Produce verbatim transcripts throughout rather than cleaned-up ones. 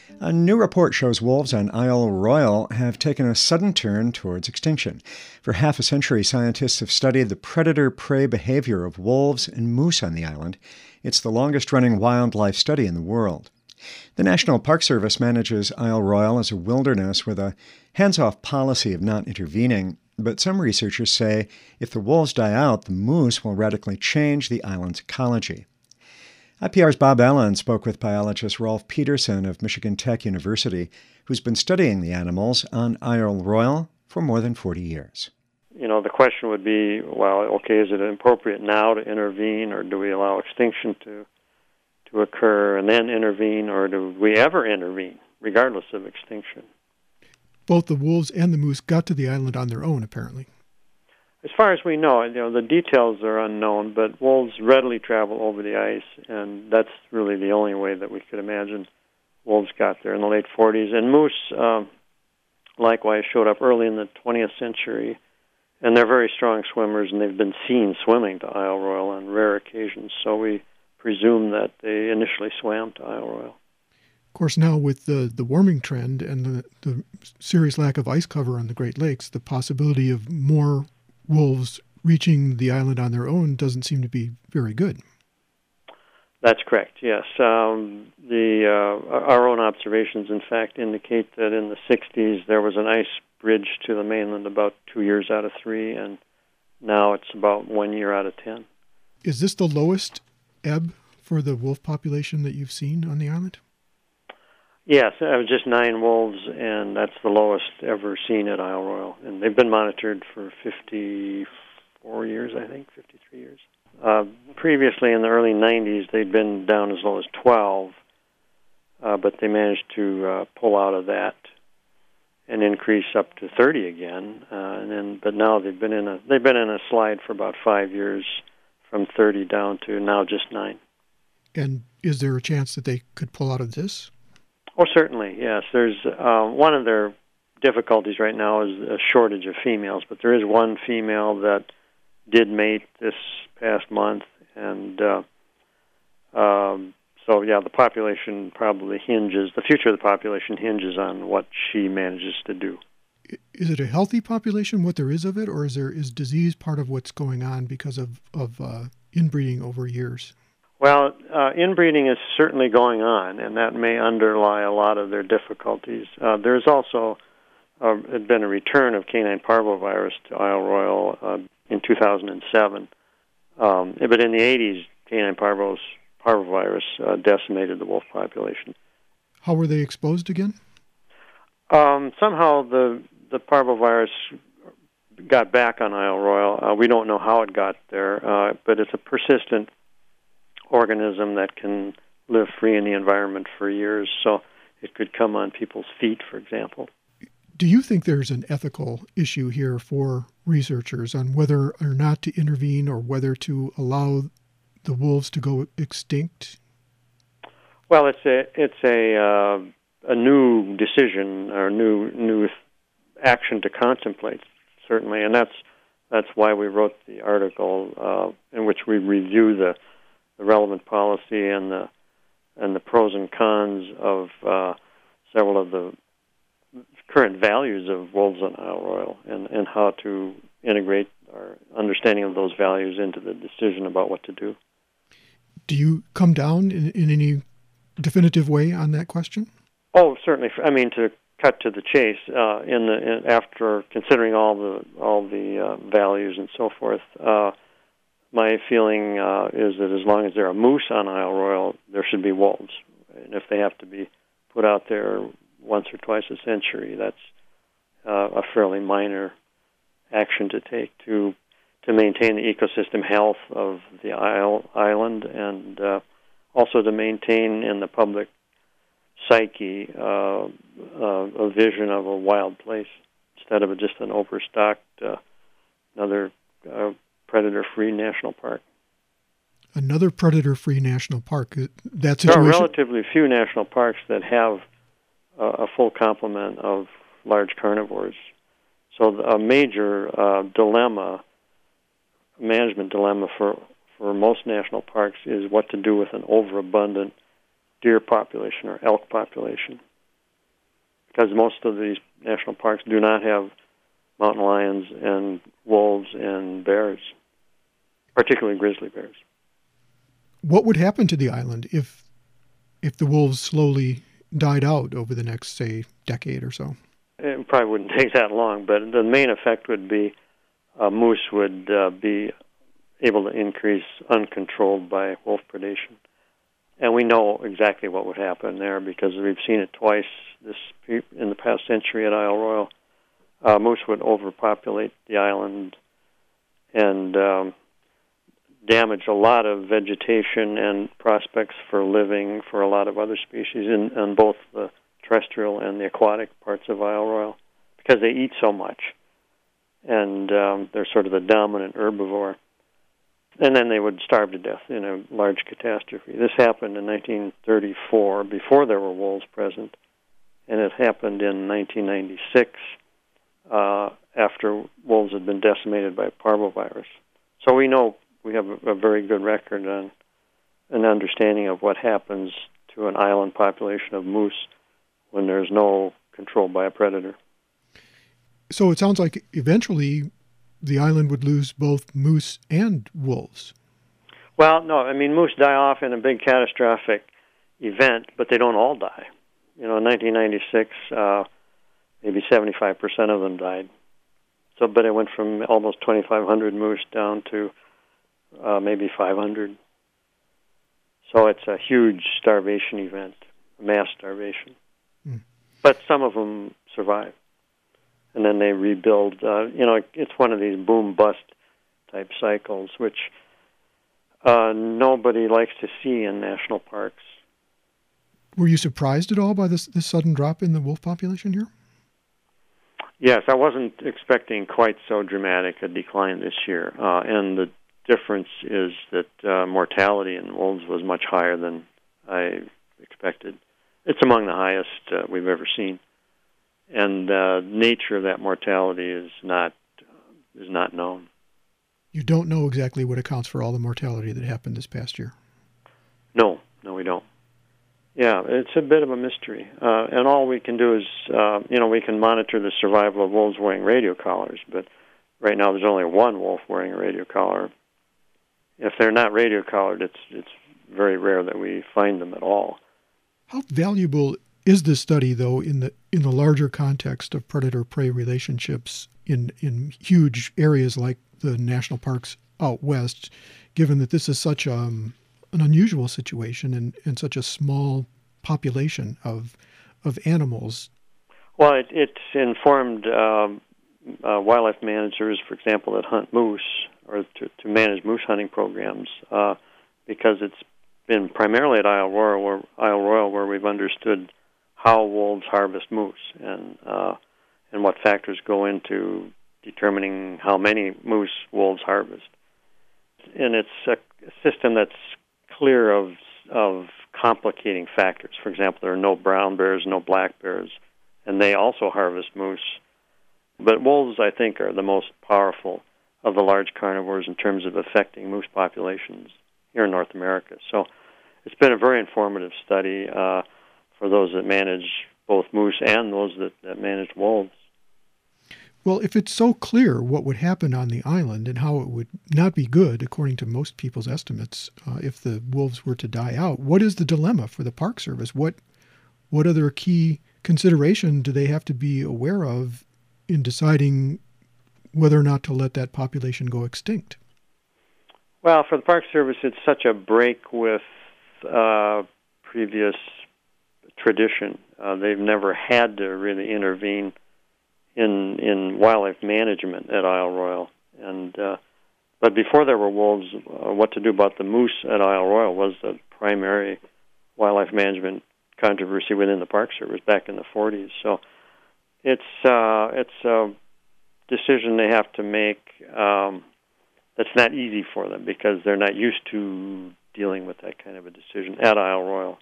A new report shows wolves on Isle Royale have taken a sudden turn towards extinction. For half a century, scientists have studied the predator-prey behavior of wolves and moose on the island. It's the longest-running wildlife study in the world. The National Park Service manages Isle Royale as a wilderness with a hands-off policy of not intervening, but some researchers say if the wolves die out, the moose will radically change the island's ecology. I P R's Bob Allen spoke with biologist Rolf Peterson of Michigan Tech University, who's been studying the animals on Isle Royale for more than forty years. You know, the question would be, well, okay, is it appropriate now to intervene, or do we allow extinction to to occur and then intervene, or do we ever intervene, regardless of extinction? Both the wolves and the moose got to the island on their own, apparently. As far as we know, you know, the details are unknown, but wolves readily travel over the ice, and that's really the only way that we could imagine wolves got there in the late forties. And moose, um, likewise, showed up early in the twentieth century, and they're very strong swimmers, and they've been seen swimming to Isle Royale on rare occasions, so we presume that they initially swam to Isle Royale. Of course, now with the, the warming trend and the, the serious lack of ice cover on the Great Lakes, the possibility of more wolves reaching the island on their own doesn't seem to be very good. That's correct, yes. Um, the uh, our own observations, in fact, indicate that in the sixties there was an ice bridge to the mainland about two years out of three, and now it's about one year out of ten. Is this the lowest ebb for the wolf population that you've seen on the island? Yes, it was just nine wolves, and that's the lowest ever seen at Isle Royale. And they've been monitored for fifty-four years, I think, fifty-three years. Uh, previously, in the early nineties, they'd been down as low as twelve, uh, but they managed to uh, pull out of that and increase up to thirty again. Uh, and then, but now they've been in a they've been in a slide for about five years, from thirty down to now just nine. And is there a chance that they could pull out of this? Oh, certainly, yes. There's uh, one of their difficulties right now is a shortage of females, but there is one female that did mate this past month, and uh, um, so, yeah, the population probably hinges, the future of the population hinges on what she manages to do. Is it a healthy population, what there is of it, or is there is disease part of what's going on because of, of uh, inbreeding over years? Well, uh, inbreeding is certainly going on, and that may underlie a lot of their difficulties. Uh, there's also uh, been a return of canine parvovirus to Isle Royale uh, in two thousand seven. Um, but in the eighties, canine parvos, parvovirus uh, decimated the wolf population. How were they exposed again? Um, somehow the, the parvovirus got back on Isle Royale. Uh, we don't know how it got there, uh, but it's a persistent organism that can live free in the environment for years, so it could come on people's feet, for example. Do you think there's an ethical issue here for researchers on whether or not to intervene or whether to allow the wolves to go extinct? Well, it's a it's a uh, a new decision or new new action to contemplate, certainly, and that's that's why we wrote the article uh, in which we review the the relevant policy and the and the pros and cons of uh, several of the current values of wolves on Isle Royale, and, and how to integrate our understanding of those values into the decision about what to do. Do you come down in, in any definitive way on that question? Oh, certainly. I mean, to cut to the chase, uh, in the in, after considering all the all the uh, values and so forth. Uh, My feeling uh, is that as long as there are moose on Isle Royale, there should be wolves. And if they have to be put out there once or twice a century, that's uh, a fairly minor action to take to to maintain the ecosystem health of the isle, island and uh, also to maintain in the public psyche uh, uh, a vision of a wild place instead of just an overstocked, uh, another uh, predator-free national park. Another predator-free national park. That situation... There are relatively few national parks that have uh, a full complement of large carnivores. So a major uh, dilemma, management dilemma for, for most national parks is what to do with an overabundant deer population or elk population. because most of these national parks do not have mountain lions and wolves and bears, particularly grizzly bears. What would happen to the island if if the wolves slowly died out over the next, say, decade or so? It probably wouldn't take that long, but the main effect would be uh, moose would uh, be able to increase uncontrolled by wolf predation. And we know exactly what would happen there because we've seen it twice this in the past century at Isle Royal. Uh, moose would overpopulate the island and um, damage a lot of vegetation and prospects for living for a lot of other species in, in both the terrestrial and the aquatic parts of Isle Royal because they eat so much. And um, they're sort of the dominant herbivore. And then they would starve to death in a large catastrophe. This happened in nineteen thirty-four, before there were wolves present, and it happened in nineteen ninety-six, uh, after wolves had been decimated by parvovirus. So we know we have a, a very good record on an understanding of what happens to an island population of moose when there's no control by a predator. So it sounds like eventually the island would lose both moose and wolves. Well, no, I mean, moose die off in a big catastrophic event, but they don't all die. You know, in nineteen ninety-six, uh, maybe seventy-five percent of them died. So, but it went from almost twenty-five hundred moose down to uh, maybe five hundred. So it's a huge starvation event, mass starvation. Mm. But some of them survive. And then they rebuild. Uh, you know, it's one of these boom-bust type cycles, which uh, nobody likes to see in national parks. Were you surprised at all by this, this sudden drop in the wolf population here? Yes, I wasn't expecting quite so dramatic a decline this year. Uh, and the difference is that uh, mortality in wolves was much higher than I expected. It's among the highest uh, we've ever seen. And the uh, nature of that mortality is not uh, is not known. You don't know exactly what accounts for all the mortality that happened this past year? No, no, we don't. Yeah, it's a bit of a mystery. Uh, and all we can do is, uh, you know, we can monitor the survival of wolves wearing radio collars, but right now there's only one wolf wearing a radio collar. If they're not radio collared, it's it's very rare that we find them at all. How valuable is this study, though, in the in the larger context of predator-prey relationships in, in huge areas like the national parks out west, given that this is such um, an unusual situation and, and such a small population of of animals? Well, it, it's informed um, uh, wildlife managers, for example, that hunt moose or to, to manage moose hunting programs uh, because it's been primarily at Isle Royal, where, Isle Royal, where we've understood how wolves harvest moose and uh, and what factors go into determining how many moose wolves harvest. And it's a, a system that's clear of of complicating factors. For example, there are no brown bears, no black bears, and they also harvest moose. But wolves, I think, are the most powerful of the large carnivores in terms of affecting moose populations here in North America. So it's been a very informative study uh, for those that manage both moose and those that, that manage wolves. Well, if it's so clear what would happen on the island and how it would not be good, according to most people's estimates, uh, if the wolves were to die out, what is the dilemma for the Park Service? What what other key consideration do they have to be aware of in deciding whether or not to let that population go extinct? Well, for the Park Service, it's such a break with uh, previous tradition. Uh, they've never had to really intervene in in wildlife management at Isle Royal. And uh, but before there were wolves, uh, what to do about the moose at Isle Royal was the primary wildlife management controversy within the Park Service back in the forties. So it's uh, it's a decision they have to make um, that's not easy for them because they're not used to dealing with that kind of a decision at Isle Royal.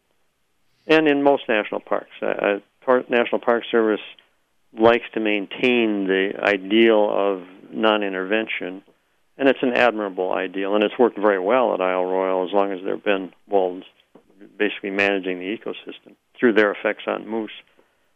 And in most national parks, uh, Park, National Park Service likes to maintain the ideal of non-intervention, and it's an admirable ideal, and it's worked very well at Isle Royal as long as there have been wolves basically managing the ecosystem through their effects on moose.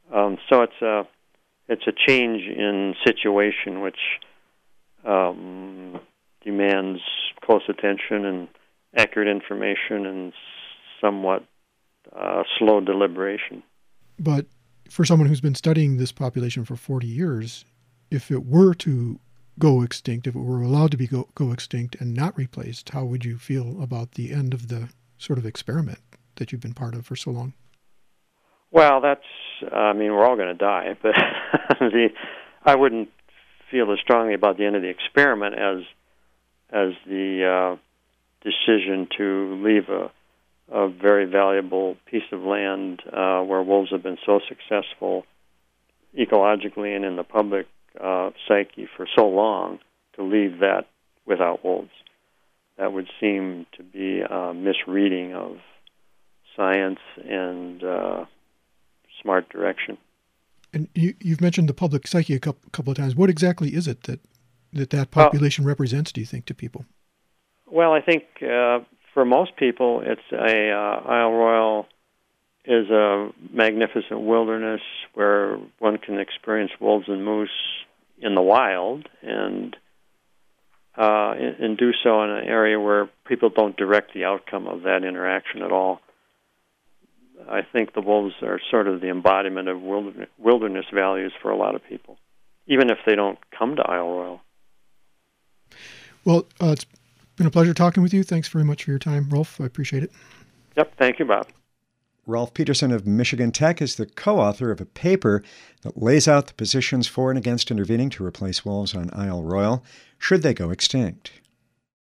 Um, so it's a it's a change in situation which um, demands close attention and accurate information and somewhat uh, slow deliberation. But for someone who's been studying this population for forty years, if it were to go extinct, if it were allowed to be go, go extinct and not replaced, how would you feel about the end of the sort of experiment that you've been part of for so long? Well, that's, I mean, we're all going to die, but the, I wouldn't feel as strongly about the end of the experiment as as the uh, decision to leave a, a very valuable piece of land uh, where wolves have been so successful ecologically and in the public uh, psyche for so long, to leave that without wolves. That would seem to be a misreading of science and uh, smart direction. And you, you've mentioned the public psyche a couple, couple of times. What exactly is it that that, that population well, represents, do you think, to people? Well, I think uh, for most people, it's a uh, Isle Royale is a magnificent wilderness where one can experience wolves and moose in the wild, and uh, and, and do so in an area where people don't direct the outcome of that interaction at all. I think the wolves are sort of the embodiment of wilderness, wilderness values for a lot of people, even if they don't come to Isle Royale. Well, uh, it's been a pleasure talking with you. Thanks very much for your time, Rolf. I appreciate it. Yep, thank you, Bob. Rolf Peterson of Michigan Tech is the co-author of a paper that lays out the positions for and against intervening to replace wolves on Isle Royale, should they go extinct.